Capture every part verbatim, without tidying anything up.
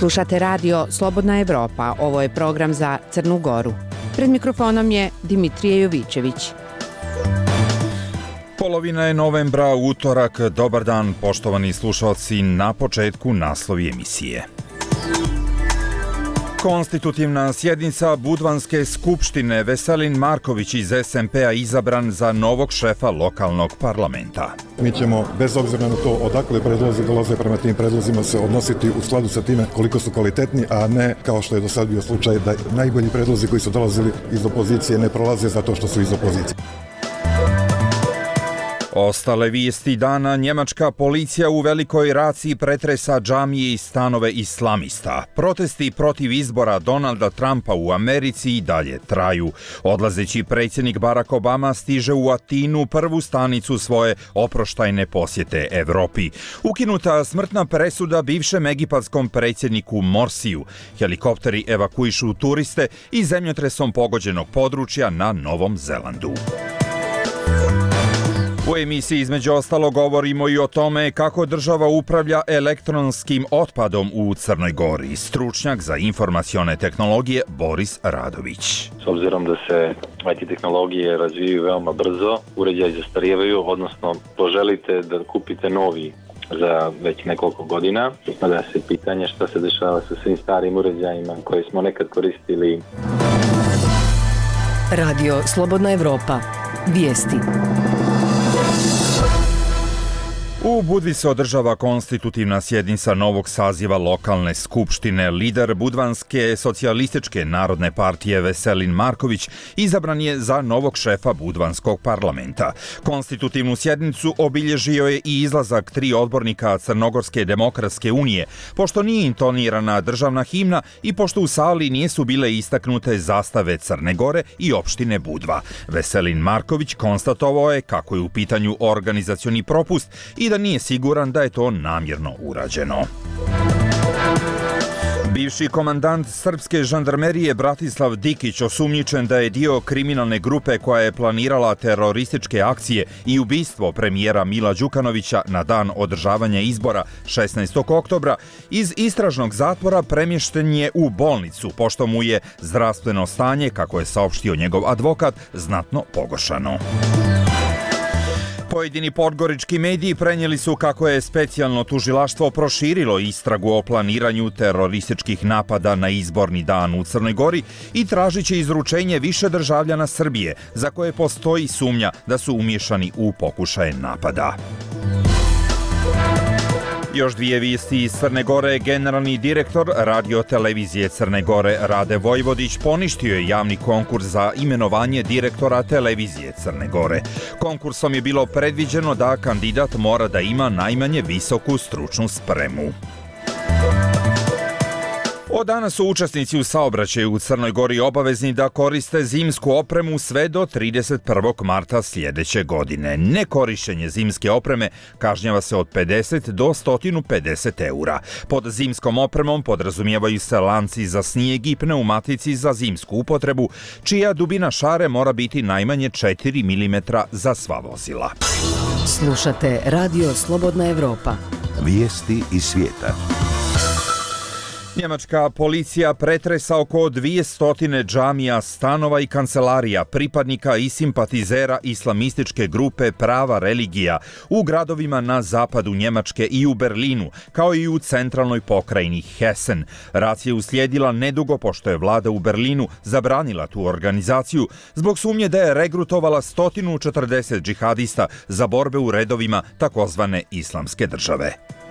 Slušate radio Slobodna Evropa, ovo je program za Crnu Goru. Pred mikrofonom je Dimitrije Jovićević. Polovina je novembra, utorak. Dobar dan, poštovani slušalci, na početku naslovi emisije. Konstitutivna sjednica Budvanske skupštine, Veselin Marković iz es em pe a izabran za novog šefa lokalnog parlamenta. Mi ćemo, bez obzira na to odakle predlozi dolaze, prema tim predlozima se odnositi u skladu sa time koliko su kvalitetni, a ne kao što je do sad bio slučaj da najbolji predlozi koji su dolazili iz opozicije ne prolaze zato što su iz opozicije. Ostale vijesti dana: njemačka policija u Velikoj Raciji pretresa džamije i stanove islamista. Protesti protiv izbora Donalda Trumpa u Americi i dalje traju. Odlazeći predsjednik Barack Obama stiže u Atinu, prvu stanicu svoje oproštajne posjete Evropi. Ukinuta smrtna presuda bivšem egipatskom predsjedniku Morsiju. Helikopteri evakuišu turiste iz zemljotresom pogođenog područja na Novom Zelandu. U emisiji između ostalo govorimo i o tome kako država upravlja elektronskim otpadom u Crnoj Gori. Stručnjak za informacione tehnologije Boris Radović. S obzirom da se i te tehnologije razvijaju veoma brzo, uređaji zastarijevaju, odnosno poželite da kupite novi za već nekoliko godina. Da se pitanje šta se dešava sa svim starim uređajima koje smo nekad koristili. Radio Slobodna Evropa. Vijesti. U Budvi se održava konstitutivna sjednica novog saziva lokalne skupštine. Lider Budvanske socijalističke narodne partije Veselin Marković izabran je za novog šefa Budvanskog parlamenta. Konstitutivnu sjednicu obilježio je i izlazak tri odbornika Crnogorske demokratske unije, pošto nije intonirana državna himna i pošto u sali nisu bile istaknute zastave Crne Gore i opštine Budva. Veselin Marković konstatovao je kako je u pitanju organizacioni propust i da nije siguran da je to namjerno urađeno. Bivši komandant srpske žandarmerije Bratislav Dikić osumnjičen da je dio kriminalne grupe koja je planirala terorističke akcije i ubistvo premijera Mila Đukanovića na dan održavanja izbora šesnaestog oktobra iz istražnog zatvora premješten je u bolnicu, pošto mu je zdravstveno stanje, kako je saopštio njegov advokat, znatno pogoršano. Pojedini podgorički mediji prenijeli su kako je specijalno tužilaštvo proširilo istragu o planiranju terorističkih napada na izborni dan u Crnoj Gori i tražit će izručenje više državljana Srbije za koje postoji sumnja da su umiješani u pokušaje napada. Još dvije vijesti iz Crne Gore. Generalni direktor radio televizije Crne Gore Rade Vojvodić poništio je javni konkurs za imenovanje direktora televizije Crne Gore. Konkursom je bilo predviđeno da kandidat mora da ima najmanje visoku stručnu spremu. Od danas su učesnici u saobraćaju u Crnoj Gori obavezni da koriste zimsku opremu sve do trideset prvog marta sljedeće godine. Nekorišćenje zimske opreme kažnjava se od pedeset do sto pedeset eura. Pod zimskom opremom podrazumijevaju se lanci za snijeg i pneumatici za zimsku upotrebu, čija dubina šare mora biti najmanje četiri milimetra za sva vozila. Slušate Radio Slobodna Evropa. Vijesti iz svijeta. Njemačka policija pretresa oko dvjesto džamija, stanova i kancelarija pripadnika i simpatizera islamističke grupe Prava religija u gradovima na zapadu Njemačke i u Berlinu, kao i u centralnoj pokrajini Hessen. Racija je uslijedila nedugo pošto je vlada u Berlinu zabranila tu organizaciju zbog sumnje da je regrutovala sto četrdeset džihadista za borbe u redovima takozvane islamske države.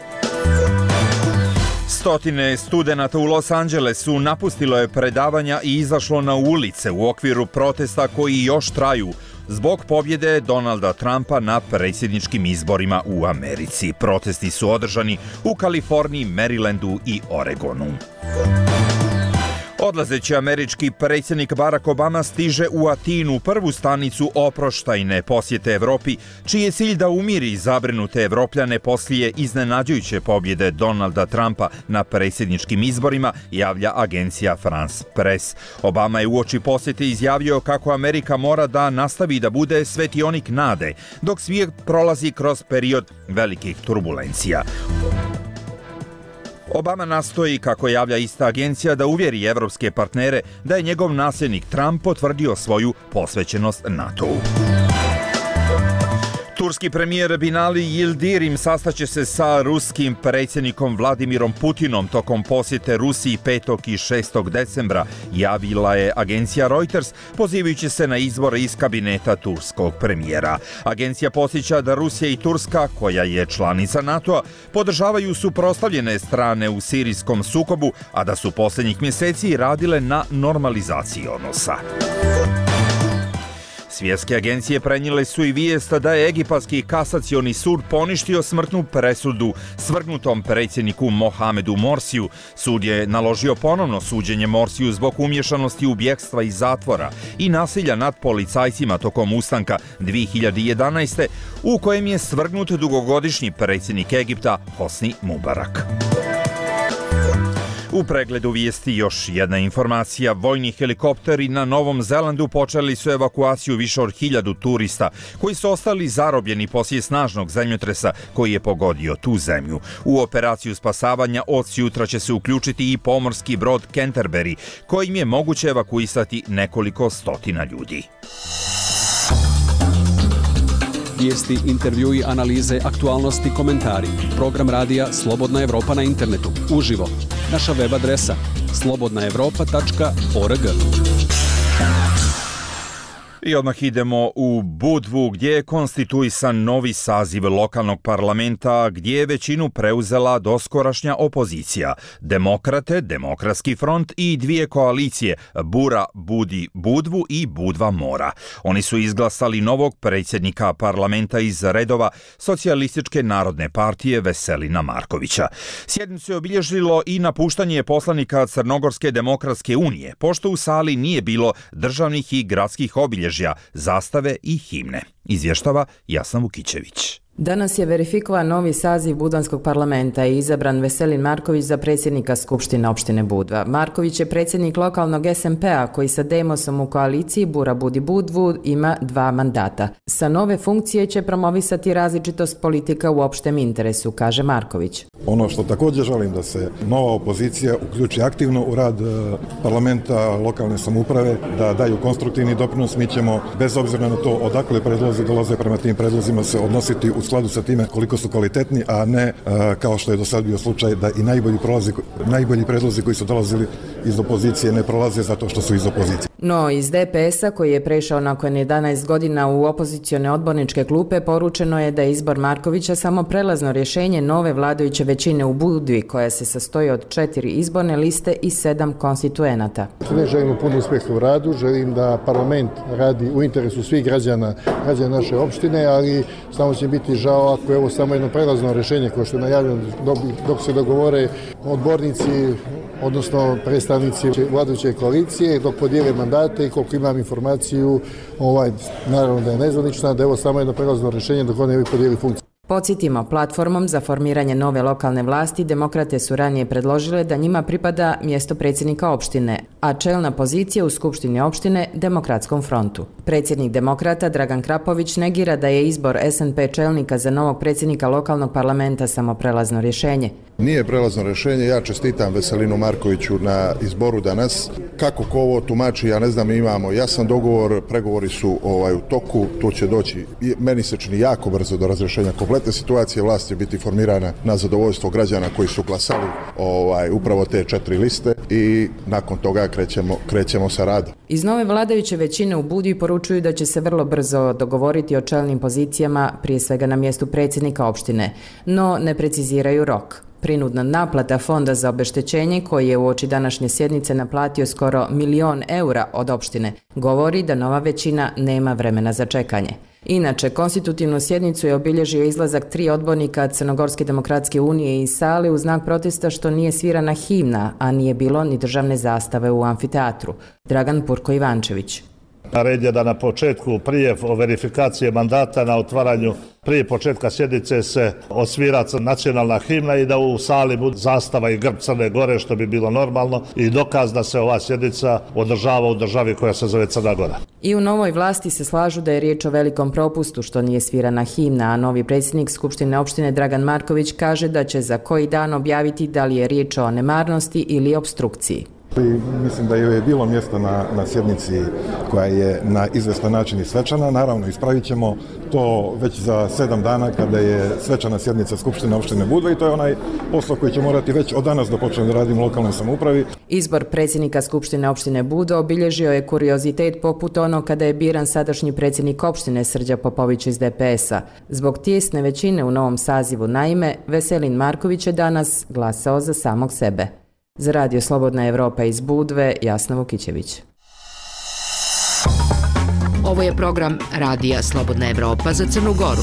Stotine studenata u Los Angelesu napustilo je predavanja i izašlo na ulice u okviru protesta koji još traju zbog pobjede Donalda Trumpa na predsjedničkim izborima u Americi. Protesti su održani u Kaliforniji, Marylandu i Oregonu. Odlazeći američki predsjednik Barack Obama stiže u Atinu, prvu stanicu oproštajne posjete Evropi, čiji je cilj da umiri zabrinute Evropljane poslije iznenađujuće pobjede Donalda Trumpa na predsjedničkim izborima, javlja agencija France Press. Obama je uoči posjete izjavio kako Amerika mora da nastavi da bude svetionik nade, dok svijet prolazi kroz period velikih turbulencija. Obama nastoji, kako javlja ista agencija, da uvjeri evropske partnere da je njegov nasljednik Trump potvrdio svoju posvećenost NATO-u. Turski premijer Binali Yildirim sastaće se sa ruskim predsjednikom Vladimirom Putinom tokom posjete Rusiji petog i šestog decembra, javila je agencija Reuters, pozivajući se na izvore iz kabineta turskog premijera. Agencija podsjeća da Rusija i Turska, koja je članica NATO-a, podržavaju suprotstavljene strane u sirijskom sukobu, a da su posljednjih mjeseci radile na normalizaciji odnosa. Svjetske agencije prenijele su i vijest da je Egipatski kasacioni sud poništio smrtnu presudu svrgnutom predsjedniku Mohamedu Morsiju. Sud je naložio ponovno suđenje Morsiju zbog umješanosti u bjegstva iz zatvora i nasilja nad policajcima tokom ustanka dvije hiljade jedanaeste. u kojem je svrgnut dugogodišnji predsjednik Egipta Hosni Mubarak. U pregledu vijesti još jedna informacija. Vojni helikopteri na Novom Zelandu počeli su evakuaciju više od hiljadu turista koji su ostali zarobljeni poslije snažnog zemljotresa koji je pogodio tu zemlju. U operaciju spasavanja od jutra će se uključiti i pomorski brod Canterbury, kojim je moguće evakuisati nekoliko stotina ljudi. Vijesti, intervjui, analize, aktualnosti, komentari. Program radija Slobodna Evropa na internetu. Uživo. Naša web adresa slobodna evropa tačka org. I odmah idemo u Budvu, gdje je konstituisan novi saziv lokalnog parlamenta, gdje je većinu preuzela doskorašnja opozicija. Demokrate, Demokratski front i dvije koalicije, Bura budi Budvu i Budva mora. Oni su izglasali novog predsjednika parlamenta iz redova Socijalističke narodne partije Veselina Markovića. Sjednicu je obilježilo i napuštanje poslanika Crnogorske demokratske unije, pošto u sali nije bilo državnih i gradskih obilježja, zastave i himne. Izvještava Jasna Vukićević. Danas je verifikovan novi saziv Budvanskog parlamenta i izabran Veselin Marković za predsjednika Skupštine opštine Budva. Marković je predsjednik lokalnog S M P-a koji sa Demosom u koaliciji Bura budi Budvu ima dva mandata. Sa nove funkcije će promovisati različitost politika u opštem interesu, kaže Marković. Ono što također želim da se nova opozicija uključi aktivno u rad parlamenta, lokalne samouprave, da daju konstruktivni doprinos. Mi ćemo, bez obzira na to odakle predlozi dolaze, prema tim predlozima se odnositi u skladu sa time koliko su kvalitetni, a ne kao što je do sad bio slučaj da i najbolji, prolazi, najbolji predlozi koji su dolazili iz opozicije ne prolaze zato što su iz opozicije. No, iz D P S-a koji je prešao nakon jedanaest godina u opozicione odborničke klupe, poručeno je da je izbor Markovića samo prelazno rješenje nove vladajuće većine u Budvi, koja se sastoji od četiri izborne liste i sedam konstituenata. Ne želim puno uspjeha u radu, želim da parlament radi u interesu svih građana, građana naše opštine, ali samo će biti žao ako je ovo samo jedno prelazno rješenje koje što je najavljeno dok se dogovore odbornici, odnosno predstavnici vladajuće koalicije, dok podijele mandate i koliko imam informaciju, ovaj, naravno da je nezvanična, da je ovo samo jedno prelazno rješenje dok oni ne podijeli funkciju. Podsjetimo, platformom za formiranje nove lokalne vlasti Demokrate su ranije predložile da njima pripada mjesto predsjednika opštine, a čelna pozicija u Skupštini opštine Demokratskom frontu. Predsjednik Demokrata Dragan Krapović negira da je izbor S N P čelnika za novog predsjednika lokalnog parlamenta samo prelazno rješenje. Nije prelazno rješenje, ja čestitam Veselinu Markoviću na izboru danas. Kako ko ovo tumači, ja ne znam, imamo jasan dogovor, pregovori su ovaj, u toku, tu će doći, meni se čini jako brzo do razrješenja kompletne situacije, vlast će biti formirana na zadovoljstvo građana koji su glasali ovaj, upravo te četiri liste i nakon toga krećemo, krećemo sa radom. Iz nove vladajuće većine u Budvi poručuju da će se vrlo brzo dogovoriti o čelnim pozicijama, prije svega na mjestu predsjednika opštine, no ne preciziraju rok. Prinudna naplata fonda za obeštećenje, koji je uoči današnje sjednice naplatio skoro milion eura od opštine, govori da nova većina nema vremena za čekanje. Inače, konstitutivnu sjednicu je obilježio izlazak tri odbornika Crnogorske demokratske unije iz sale u znak protesta što nije svirana himna, a nije bilo ni državne zastave u amfiteatru. Dragan Purko Ivančević. Red je da na početku prije verifikacije mandata na otvaranju prije početka sjednice se osvira nacionalna himna i da u sali bude zastava i grb Crne Gore, što bi bilo normalno i dokaz da se ova sjednica održava u državi koja se zove Crna Gora. I u novoj vlasti se slažu da je riječ o velikom propustu što nije svirana himna, a novi predsjednik Skupštine opštine Dragan Marković kaže da će za koji dan objaviti da li je riječ o nemarnosti ili opstrukciji. I mislim da je bilo mjesta na, na sjednici koja je na izvestan način i svečana. Naravno, ispravit ćemo to već za sedam dana kada je svečana sjednica Skupštine opštine Budva i to je onaj posao koji će morati već od danas da počne da radimo u lokalnoj samoupravi. Izbor predsjednika Skupštine opštine Budva obilježio je kuriozitet poput ono kada je biran sadašnji predsjednik opštine Srđa Popović iz D P S-a. Zbog tijesne većine u novom sazivu, naime, Veselin Marković je danas glasao za samog sebe. Za Radio Slobodna Evropa iz Budve, Jasna Vukićević. Ovo je program Radija Slobodna Evropa za Crnu Goru.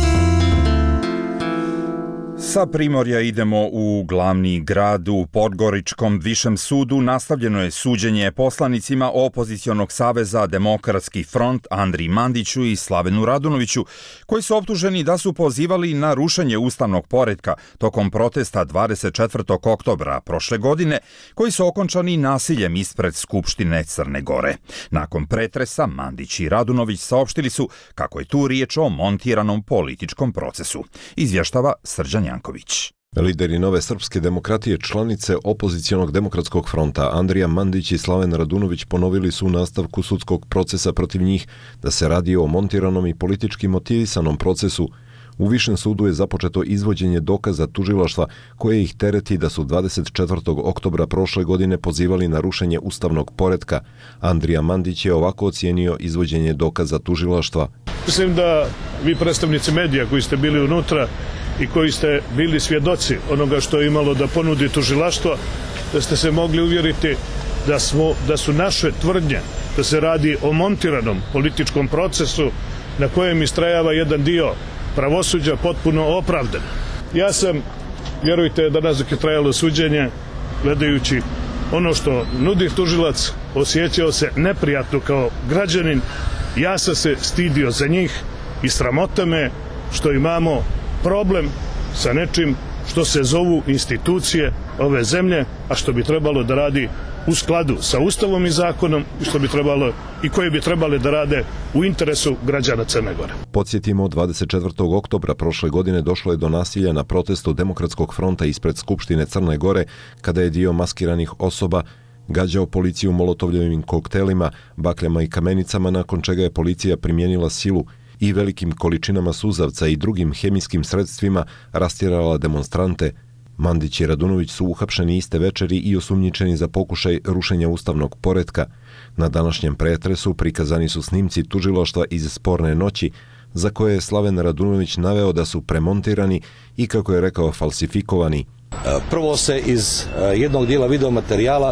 Sa Primorja idemo u glavni grad. U Podgoričkom višem sudu nastavljeno je suđenje poslanicima opozicionog saveza Demokratski front Andriji Mandiću i Slavenu Radunoviću, koji su optuženi da su pozivali na rušenje ustavnog poretka tokom protesta dvadeset četvrtog oktobra prošle godine, koji su okončani nasiljem ispred Skupštine Crne Gore. Nakon pretresa, Mandić i Radunović saopštili su kako je tu riječ o montiranom političkom procesu. Izvještava Srđan Janković. Lideri Nove srpske demokratije, članice opozicionog demokratskog fronta Andrija Mandić i Slaven Radunović ponovili su u nastavku sudskog procesa protiv njih da se radi o montiranom i politički motivisanom procesu. U Višem sudu je započeto izvođenje dokaza tužilaštva koje ih tereti da su dvadeset četvrtog oktobra prošle godine pozivali na rušenje ustavnog poretka. Andrija Mandić je ovako ocijenio izvođenje dokaza tužilaštva. Mislim da vi predstavnici medija koji ste bili unutra i koji ste bili svjedoci onoga što je imalo da ponudi tužilaštvo, da ste se mogli uvjeriti da, smo, da su naše tvrdnje da se radi o montiranom političkom procesu na kojem istrajava jedan dio pravosuđa potpuno opravdan. Ja sam, vjerujte, danas dok je trajalo suđenje, gledajući ono što nudi tužilac, osjećao se neprijatno kao građanin. Ja sam se stidio za njih i sramota me što imamo problem sa nečim što se zovu institucije ove zemlje, a što bi trebalo da radi u skladu sa Ustavom i zakonom i što bi trebalo i koje bi trebale da rade u interesu građana Crne Gore. Podsjetimo, dvadeset četvrtog oktobra prošle godine došlo je do nasilja na protestu Demokratskog fronta ispred Skupštine Crne Gore, kada je dio maskiranih osoba gađao policiju molotovljevim koktelima, bakljama i kamenicama, nakon čega je policija primijenila silu i velikim količinama suzavca i drugim hemijskim sredstvima rastjerala demonstrante. Mandić i Radunović su uhapšeni iste večeri i osumnjičeni za pokušaj rušenja ustavnog poretka. Na današnjem pretresu prikazani su snimci tužilaštva iz sporne noći, za koje je Slaven Radunović naveo da su premontirani i, kako je rekao, falsifikovani. Prvo se iz jednog dijela videomaterijala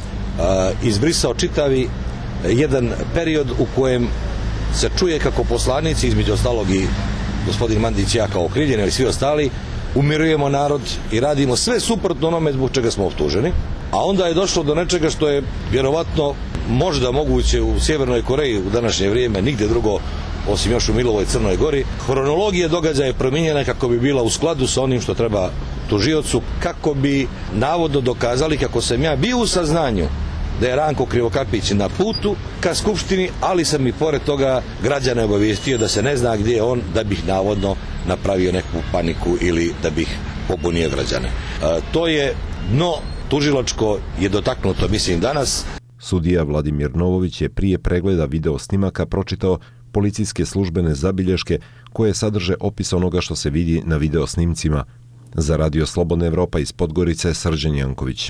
izbrisao čitavi jedan period u kojem se čuje kako poslanici, između ostalog i gospodin Mandić i ja kao okrivljeni i svi ostali, umirujemo narod i radimo sve suprotno onome zbog čega smo optuženi. A onda je došlo do nečega što je vjerovatno možda moguće u Sjevernoj Koreji u današnje vrijeme, nigdje drugo osim još u Milovoj Crnoj Gori. Hronologija događaja je promijenjena kako bi bila u skladu sa onim što treba tužiocu, kako bi navodno dokazali kako sam ja bio u saznanju da je Ranko Krivokapić na putu ka Skupštini, ali sam i pored toga građane obavijestio da se ne zna gdje je on, da bih navodno napravio neku paniku ili da bih pobunio građane. E, to je dno tužilačko je dotaknuto, mislim, danas. Sudija Vladimir Novović je prije pregleda video snimaka pročitao policijske službene zabilješke koje sadrže opis onoga što se vidi na video snimcima. Za Radio Slobodna Evropa iz Podgorice, Srđan Janković.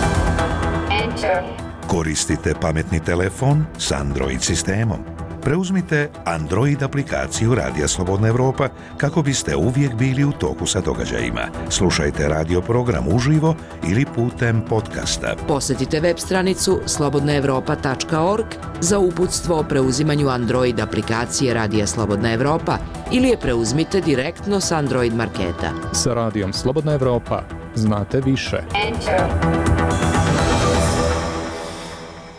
Koristite pametni telefon s Android sistemom. Preuzmite Android aplikaciju Radija Slobodna Evropa kako biste uvijek bili u toku sa događajima. Slušajte radio program uživo ili putem podcasta. Posjetite web stranicu slobodna evropa tačka org za uputstvo o preuzimanju Android aplikacije Radija Slobodna Evropa ili je preuzmite direktno s Android marketa. Sa Radijom Slobodna Evropa znate više.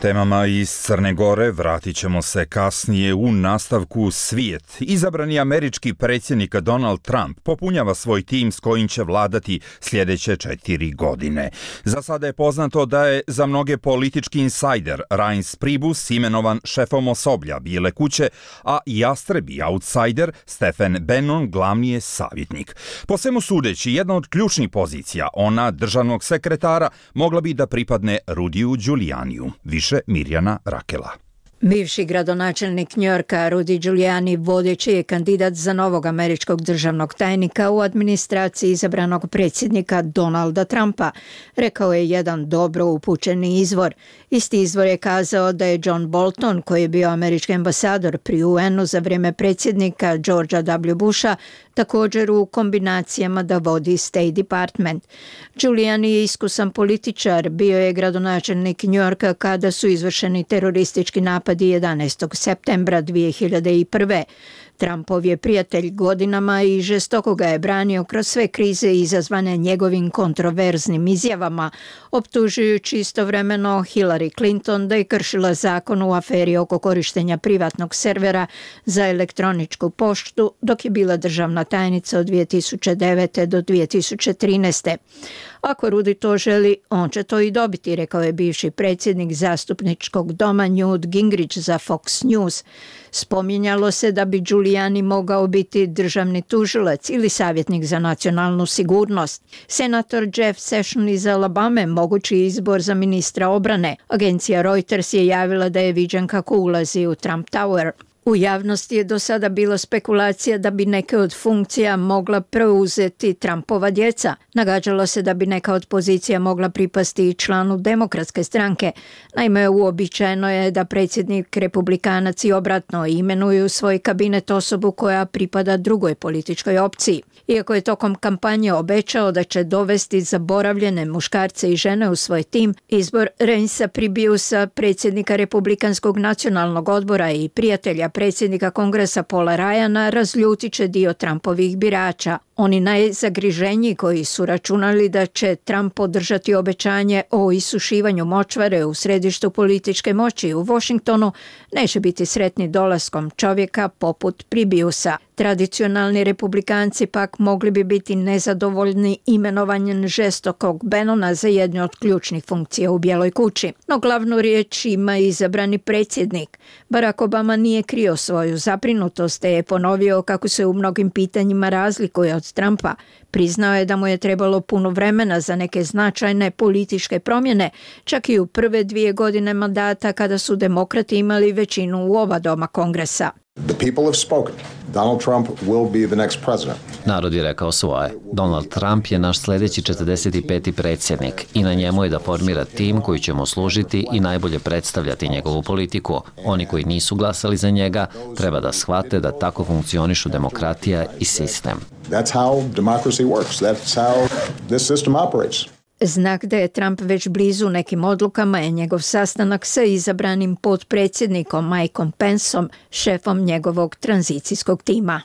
Temama iz Crne Gore vratit ćemo se kasnije u nastavku Svijet. Izabrani američki predsjednik Donald Trump popunjava svoj tim s kojim će vladati sljedeće četiri godine. Za sada je poznato da je za mnoge politički insajder Reince Priebus imenovan šefom osoblja Bijele kuće, a jastrebi outsider Stephen Bannon glavni je savjetnik. Po svemu sudeći, jedna od ključnih pozicija, ona državnog sekretara, mogla bi da pripadne Rudiju Giulianiju. Više Mirjana Rakela. Bivši gradonačelnik Njujorka Rudy Giuliani vodeći je kandidat za novog američkog državnog tajnika u administraciji izabranog predsjednika Donalda Trumpa, rekao je jedan dobro upućeni izvor. Isti izvor je kazao da je John Bolton, koji je bio američki ambasador pri U N-u za vrijeme predsjednika Georgea W. Busha, također u kombinacijama da vodi State Department. Giuliani je iskusan političar, bio je gradonačelnik Njujorka kada su izvršeni teroristički napadi jedanaestog septembra dvije hiljade prve. Trumpov je prijatelj godinama i žestoko ga je branio kroz sve krize izazvane njegovim kontroverznim izjavama, optužujući istovremeno Hillary Clinton da je kršila zakon u aferi oko korištenja privatnog servera za elektroničku poštu dok je bila državna tajnica od dvije tisuće devete do dvije tisuće trinaeste. Ako Rudy to želi, on će to i dobiti, rekao je bivši predsjednik zastupničkog doma Newt Gingrich za Fox News. Spominjalo se da bi Giuliani mogao biti državni tužilac ili savjetnik za nacionalnu sigurnost. Senator Jeff Sessions iz Alabame mogući izbor za ministra obrane. Agencija Reuters je javila da je viđen kako ulazi u Trump Tower. U javnosti je do sada bila spekulacija da bi neke od funkcija mogla preuzeti Trumpova djeca. Nagađalo se da bi neka od pozicija mogla pripasti i članu Demokratske stranke. Naime, uobičajeno je da predsjednik Republikanac i obratno imenuju u svoj kabinet osobu koja pripada drugoj političkoj opciji. Iako je tokom kampanje obećao da će dovesti zaboravljene muškarce i žene u svoj tim, izbor Reincea Priebusa, predsjednika Republikanskog nacionalnog odbora i prijatelja predsjednika Kongresa Paula Ryana, razljutit će dio Trumpovih birača. Oni najzagriženiji koji su računali da će Trump podržati obećanje o isušivanju močvare u središtu političke moći u Washingtonu neće biti sretni dolaskom čovjeka poput Priebusa. Tradicionalni republikanci pak mogli bi biti nezadovoljni imenovanjem žestokog Bannona za jednu od ključnih funkcija u Bijeloj kući. No glavnu riječ ima izabrani predsjednik. Barack Obama nije krio svoju zabrinutost, te je ponovio kako se u mnogim pitanjima razlikuje od Trumpa. Priznao je da mu je trebalo puno vremena za neke značajne političke promjene, čak i u prve dvije godine mandata kada su demokrati imali većinu u oba doma Kongresa. The people have spoken. Donald Trump will be the next president. Narod je rekao svoje. Donald Trump je naš sljedeći četrdeset peti predsjednik i na njemu je da formira tim koji će mu služiti i najbolje predstavljati njegovu politiku. Oni koji nisu glasali za njega treba da shvate da tako funkcionišu demokratija i sistem. That's how democracy works. That's how this system operates. Znak da je Trump već blizu nekim odlukama je njegov sastanak sa izabranim potpredsjednikom Mikeom Penceom, šefom njegovog tranzicijskog tima.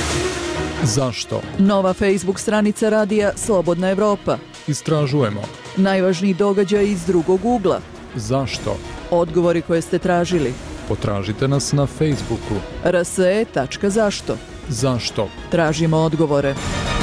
Zašto? Nova Facebook stranica radija Slobodna Evropa. Istražujemo. Najvažniji događaj iz drugog ugla. Zašto? Odgovori koje ste tražili. Potražite nas na Facebooku. r s e tačka zašto. Zašto? Tražimo odgovore.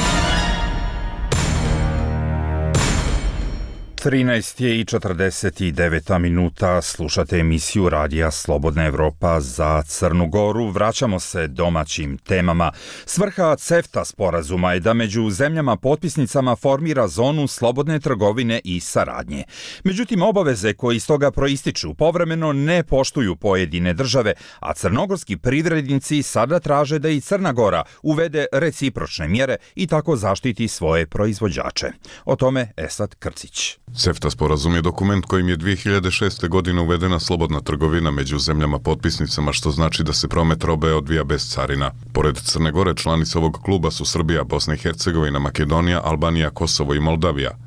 trinaest je i četrdeset deveta minuta, slušate emisiju radija Slobodna Evropa za Crnu Goru. Vraćamo se domaćim temama. Svrha CEFTA sporazuma je da među zemljama potpisnicama formira zonu slobodne trgovine i saradnje. Međutim, obaveze koje iz toga proističu povremeno ne poštuju pojedine države, a crnogorski privrednici sada traže da i Crna Gora uvede recipročne mjere i tako zaštiti svoje proizvođače. O tome Esad Krcić. CEFTA sporazum je dokument kojim je dvije hiljade šeste. godine uvedena slobodna trgovina među zemljama potpisnicama, što znači da se promet robe odvija bez carina. Pored Crne Gore, članice ovog kluba su Srbija, Bosna i Hercegovina, Makedonija, Albanija, Kosovo i Moldavija.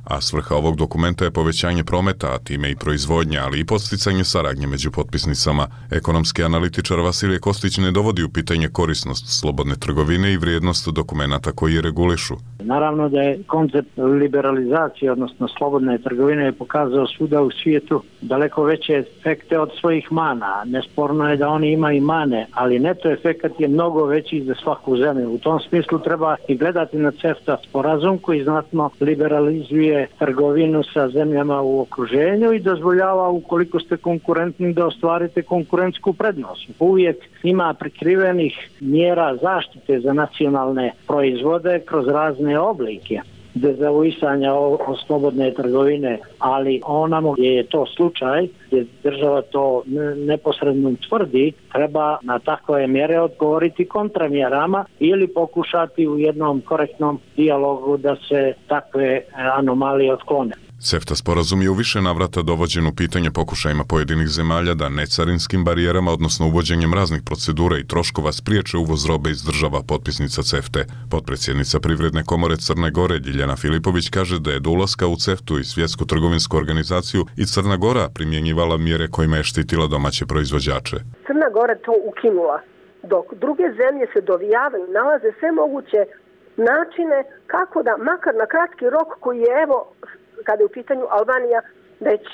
a svrha ovog dokumenta je povećanje prometa, a time i proizvodnja, ali i podsticanje saradnje među potpisnicama. Ekonomski analitičar Vasilije Kostić ne dovodi u pitanje korisnost slobodne trgovine i vrijednost dokumenata koji je regulišu. Naravno da je koncept liberalizacije, odnosno slobodne trgovine, je pokazao svuda u svijetu daleko veće efekte od svojih mana. Nesporno je da oni imaju mane, ali neto efekat je mnogo veći za svaku zemlju. U tom smislu treba i gledati na CEFTA sporazum koji znatno liberalizuje trgovinu sa zemljama u okruženju i dozvoljava, ukoliko ste konkurentni, da ostvarite konkurentsku prednost. Uvijek ima prikrivenih mjera zaštite za nacionalne proizvode kroz razne oblike dezavuisanja o, o slobodne trgovine, ali onamo gdje je to slučaj, gdje država to neposredno tvrdi, treba na takve mjere odgovoriti kontramjerama ili pokušati u jednom korektnom dijalogu da se takve anomalije otklone. CEFTA sporazum je u više navrata dovođen u pitanje pokušajima pojedinih zemalja da necarinskim barijerama, odnosno uvođenjem raznih procedura i troškova, spriječe uvoz robe iz država potpisnica CEFTA. Potpredsjednica Privredne komore Crne Gore Ljiljana Filipović kaže da je do ulaska u CEFTA i Svjetsku trgovinsku organizaciju i Crna Gora primjenjivala mjere kojima je štitila domaće proizvođače. Crna Gora to ukinula, dok druge zemlje se dovijavaju, nalaze sve moguće načine kako da, makar na kratki rok koji je, evo, kada je u pitanju Albanija već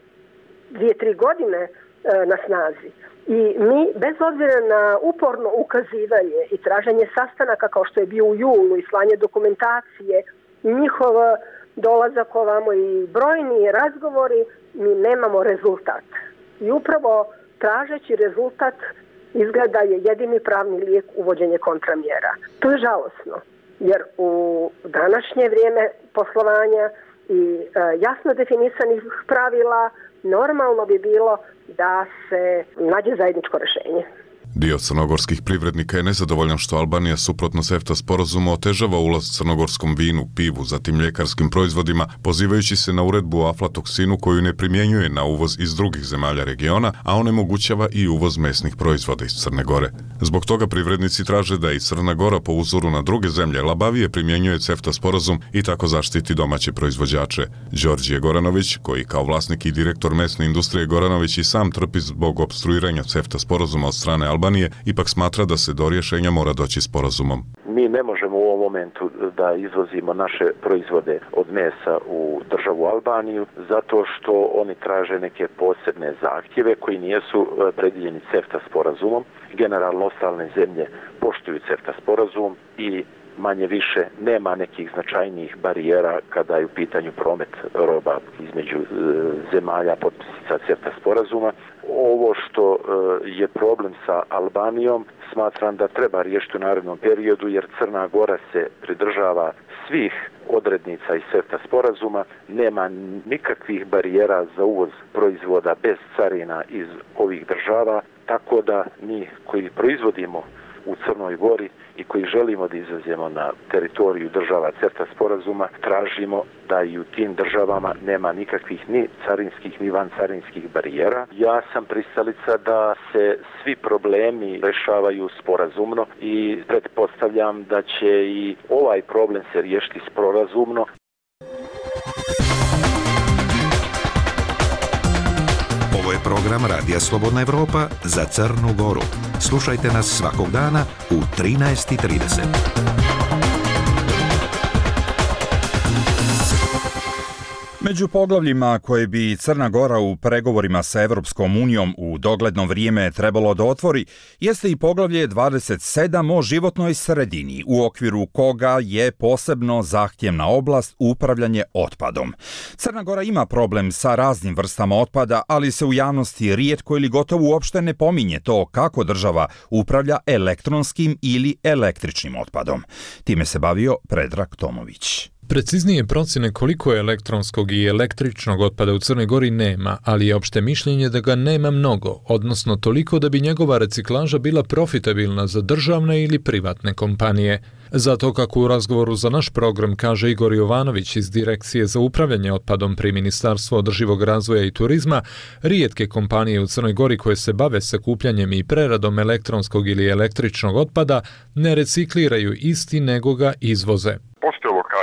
dvije, tri godine e, na snazi. I mi, bez obzira na uporno ukazivanje i traženje sastanaka kao što je bio u julu i slanje dokumentacije, njihov dolazak ovamo i brojni razgovori, mi nemamo rezultat. I upravo tražeći rezultat izgleda je jedini pravni lijek uvođenje kontramjera. To je žalosno, jer u današnje vrijeme poslovanja i e, jasno definisanih pravila, normalno bi bilo da se nađe zajedničko rješenje. Dio crnogorskih privrednika je nezadovoljan što Albanija suprotno CEFTA sporazumu otežava ulaz crnogorskom vinu, pivu, zatim mljekarskim proizvodima, pozivajući se na uredbu o aflatoksinu koju ne primjenjuje na uvoz iz drugih zemalja regiona, a onemogućava i uvoz mesnih proizvoda iz Crne Gore. Zbog toga privrednici traže da i Crna Gora po uzoru na druge zemlje labavije primjenjuje CEFTA sporazum i tako zaštiti domaće proizvođače. Đorđije Goranović, koji kao vlasnik i direktor mesne industrije Goranović i sam trpi zbog opstruiranja CEFTA sporazuma od strane Albanije, Albanije, ipak smatra da se do rješenja mora doći sporazumom. Mi ne možemo u ovom momentu da izvozimo naše proizvode od mesa u državu Albaniju zato što oni traže neke posebne zahtjeve koji nisu predviđeni CEFTA sporazumom. Generalno ostale zemlje poštuju CEFTA sporazum i manje više nema nekih značajnijih barijera kada je u pitanju promet roba između e, zemalja potpisnica CEFTA sporazuma. Ovo što e, je problem sa Albanijom smatram da treba riješiti u narednom periodu jer Crna Gora se pridržava svih odrednica iz CEFTA sporazuma, nema nikakvih barijera za uvoz proizvoda bez carina iz ovih država, tako da mi koji proizvodimo u Crnoj Gori i koji želimo da izvezemo na teritoriju država CEFTA sporazuma, tražimo da i u tim državama nema nikakvih ni carinskih ni vancarinskih barijera. Ja sam pristalica da se svi problemi rešavaju sporazumno i pretpostavljam da će i ovaj problem se riješiti sporazumno. Ovo je program Radija Slobodna Evropa za Crnu Goru. Slušajte nas svakog dana u trinaest i trideset. Među poglavljima koje bi Crna Gora u pregovorima sa Evropskom unijom u dogledno vrijeme trebalo da otvori, jeste i poglavlje dvadeset sedam o životnoj sredini, u okviru koga je posebno zahtjevna oblast upravljanje otpadom. Crna Gora ima problem sa raznim vrstama otpada, ali se u javnosti rijetko ili gotovo uopšte ne pominje to kako država upravlja elektronskim ili električnim otpadom. Time se bavio Predrag Tomović. Preciznije procjene koliko je elektronskog i električnog otpada u Crnoj Gori nema, ali je opšte mišljenje da ga nema mnogo, odnosno toliko da bi njegova reciklaža bila profitabilna za državne ili privatne kompanije. Zato, kako u razgovoru za naš program kaže Igor Jovanović iz Direkcije za upravljanje otpadom pri Ministarstvu održivog razvoja i turizma, rijetke kompanije u Crnoj Gori koje se bave sakupljanjem i preradom elektronskog ili električnog otpada ne recikliraju isti nego ga izvoze. Postoje lokacije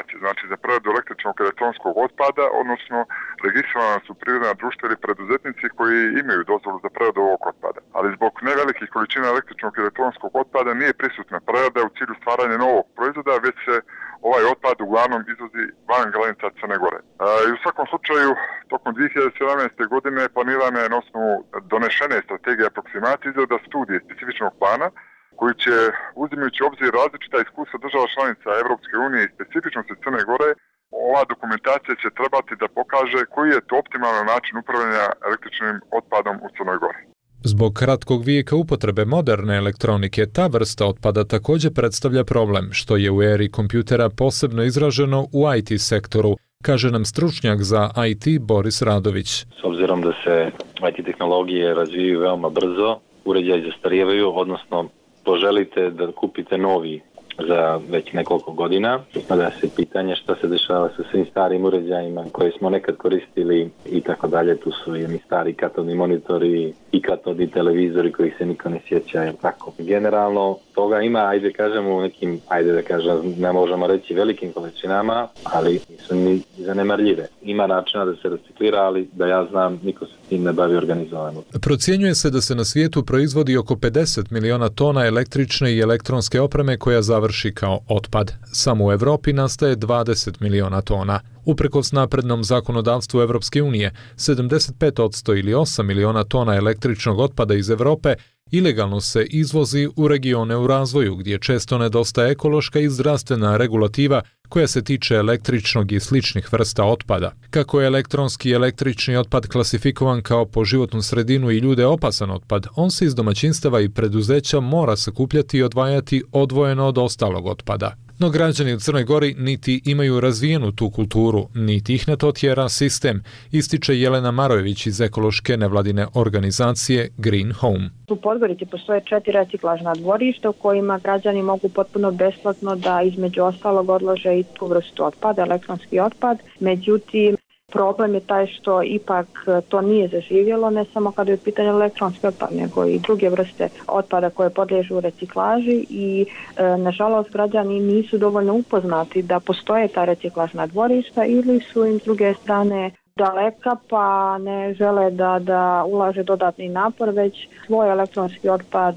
znači za preradu električnog i elektronskog otpada, odnosno registrovana su privredna društva ili preduzetnici koji imaju dozvolu za preradu ovog otpada. Ali zbog nevelikih količina električnog i elektronskog otpada nije prisutna prerada u cilju stvaranja novog proizvoda, već se ovaj otpad uglavnom izvozi van granica Crne Gore. E, I u svakom slučaju, tokom dvije hiljade sedamnaeste. godine planirana je na osnovu donešene strategije aproksimacije izrada studije specifičnog plana koji će, uzimajući obzir različita iskustva država članica Evropske unije i specifičnosti Crne Gore, ova dokumentacija će trebati da pokaže koji je to optimalan način upravljanja električnim otpadom u Crnoj Gori. Zbog kratkog vijeka upotrebe moderne elektronike, ta vrsta otpada također predstavlja problem, što je u eri kompjutera posebno izraženo u I T sektoru, kaže nam stručnjak za I T Boris Radović. S obzirom da se I T tehnologije razvijaju veoma brzo, uređaji zastarijevaju, odnosno poželite da kupite novi za već nekoliko godina. Da se pitanje šta se dešava sa svim starim uređajima koje smo nekad koristili i tako dalje. Tu su i oni stari katodni monitori i katodni televizori koji se niko ne sjeća. Je tako. Generalno toga ima, ajde kažemo u nekim, ajde da kažem, ne možemo reći velikim količinama, ali nisu ni zanemarljive. Ima načina da se reciklira, ali da ja znam, niko se tim ne bavi organizovano. Procjenjuje se da se na svijetu proizvodi oko pedeset miliona tona električne i elektronske opreme koja završi kao otpad. Samo u Evropi nastaje dvadeset miliona tona. Uprkos naprednom zakonodavstvu Evropske unije, sedamdeset pet posto ili osam miliona tona električnog otpada iz Evrope ilegalno se izvozi u regione u razvoju, gdje često nedostaje ekološka i zdravstvena regulativa koja se tiče električnog i sličnih vrsta otpada. Kako je elektronski i električni otpad klasifikovan kao po životnu sredinu i ljude opasan otpad, on se iz domaćinstava i preduzeća mora sakupljati i odvajati odvojeno od ostalog otpada. No građani u Crnoj Gori niti imaju razvijenu tu kulturu, niti ih na to tjera sistem, ističe Jelena Marojević iz ekološke nevladine organizacije Green Home. U Podgorici postoje četiri reciklažna dvorišta u kojima građani mogu potpuno besplatno da između ostalog odlože i tu vrstu otpada, elektronski otpad. Međutim, problem je taj što ipak to nije zaživjelo, ne samo kada je u pitanju elektronski otpad, nego i druge vrste otpada koje podliježu reciklaži i e, nažalost građani nisu dovoljno upoznati da postoje ta reciklažna dvorišta ili su im s druge strane daleka pa ne žele da, da ulaže dodatni napor, već svoj elektronski otpad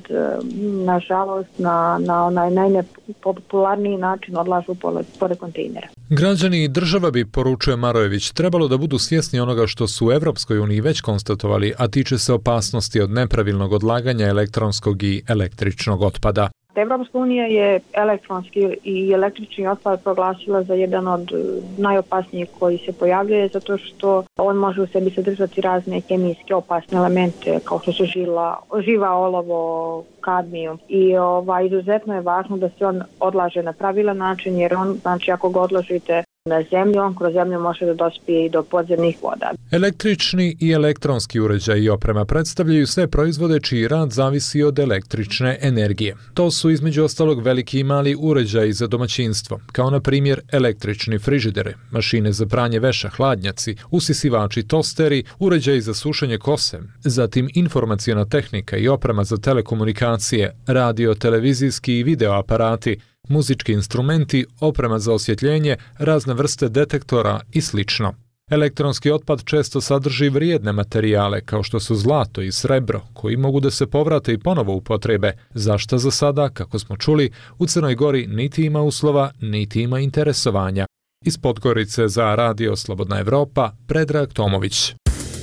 nažalost na, na onaj najnepopularniji način odlažu pored kontejnera. Građani i država bi, poručuje Marojević, trebalo da budu svjesni onoga što su u Evropskoj uniji već konstatovali, a tiče se opasnosti od nepravilnog odlaganja elektronskog i električnog otpada. Evropska unija je elektronski i električni otpad proglasila za jedan od najopasnijih koji se pojavljuje zato što on može u sebi sadržati razne kemijske opasne elemente kao što su žila, živa, olovo, kadmijum i ovaj, izuzetno je važno da se on odlaže na pravilan način jer on, znači ako ga odložite na zemlju, on kroz zemlju može da dospije i do podzemnih voda. Električni i elektronski uređaj i oprema predstavljaju sve proizvode čiji rad zavisi od električne energije. To su između ostalog veliki i mali uređaji za domaćinstvo, kao na primjer električni frižidere, mašine za pranje veša, hladnjaci, usisivači, tosteri, uređaji za sušenje kose, zatim informaciona tehnika i oprema za telekomunikacije, radio, televizijski i video aparati, muzički instrumenti, oprema za osvjetljenje, razne vrste detektora i slično. Elektronski otpad često sadrži vrijedne materijale kao što su zlato i srebro, koji mogu da se povrate i ponovo upotrebe, za šta za sada, kako smo čuli, u Crnoj Gori niti ima uslova, niti ima interesovanja. Iz Podgorice za Radio Slobodna Evropa, Predrag Tomović.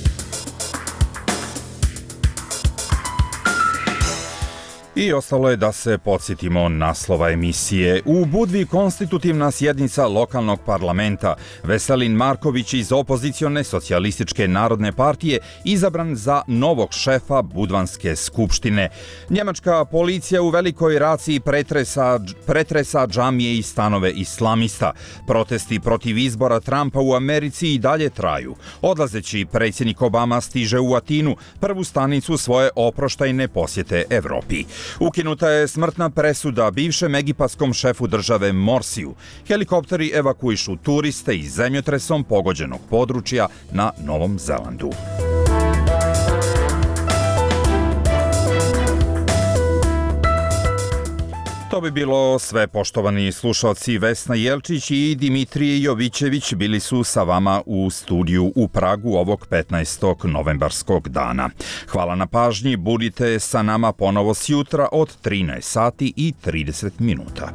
I ostalo je da se podsjetimo naslova emisije. U Budvi konstitutivna sjednica lokalnog parlamenta. Veselin Marković iz opozicione socijalističke narodne partije izabran za novog šefa Budvanske skupštine. Njemačka policija u velikoj raciji pretresa, pretresa džamije i stanove islamista. Protesti protiv izbora Trumpa u Americi i dalje traju. Odlazeći predsjednik Obama stiže u Atinu, prvu stanicu svoje oproštajne posjete Evropi. Ukinuta je smrtna presuda bivšem egipatskom šefu države Morsiju. Helikopteri evakuišu turiste iz zemljotresom pogođenog područja na Novom Zelandu. To bi bilo sve, poštovani slušalci. Vesna Jelčić i Dimitrije Jovićević bili su sa vama u studiju u Pragu ovog petnaestog novembarskog dana. Hvala na pažnji, budite sa nama ponovo sjutra od trinaest sati i trideset minuta.